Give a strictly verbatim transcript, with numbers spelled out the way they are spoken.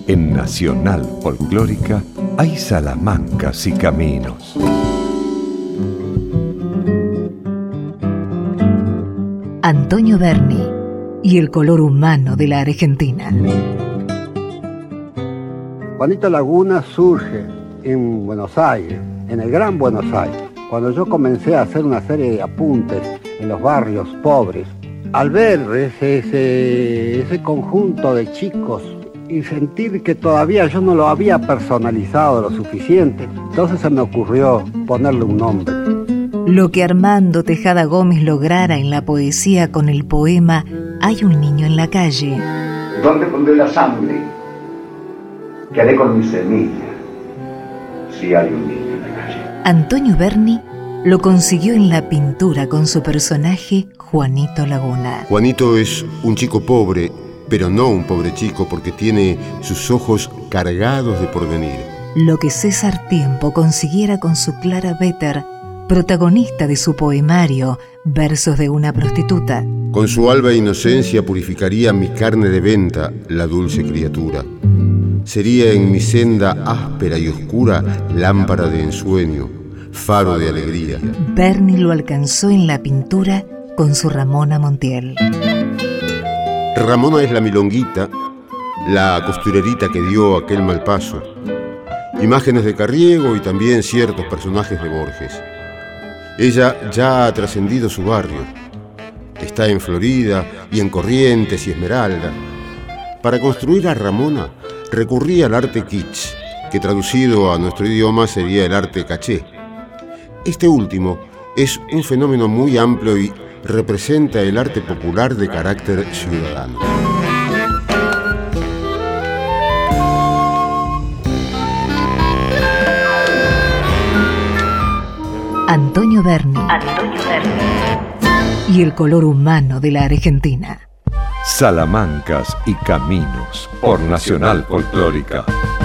En Nacional Folclórica hay salamancas y caminos. Antonio Berni y el color humano de la Argentina. Juanito Laguna surge en Buenos Aires, en el Gran Buenos Aires, cuando yo comencé a hacer una serie de apuntes en los barrios pobres. Al ver ese, ese, ese conjunto de chicos y sentir que todavía yo no lo había personalizado lo suficiente, entonces se me ocurrió ponerle un nombre. Lo que Armando Tejada Gómez lograra en la poesía con el poema Hay un niño en la calle. ¿Dónde pondré la sangre? ¿Qué haré con mi semilla si hay un niño en la calle? Antonio Berni lo consiguió en la pintura con su personaje Juanito Laguna. Juanito es un chico pobre, pero no un pobre chico porque tiene sus ojos cargados de porvenir. Lo que César Tiempo consiguiera con su Clara Vetter, protagonista de su poemario Versos de una prostituta. Con su alba inocencia purificaría mi carne de venta, la dulce criatura. Sería en mi senda áspera y oscura lámpara de ensueño, faro de alegría. Berni lo alcanzó en la pintura con su Ramona Montiel. Ramona es la milonguita, la costurerita que dio aquel mal paso. Imágenes de Carriego y también ciertos personajes de Borges. Ella ya ha trascendido su barrio. Está en Florida y en Corrientes y Esmeralda. Para construir a Ramona recurría al arte kitsch, que traducido a nuestro idioma sería el arte caché. Este último es un fenómeno muy amplio y representa el arte popular de carácter ciudadano. Antonio Berni. Antonio Berni. Y el color humano de la Argentina. Salamancas y caminos por Nacional Folclórica.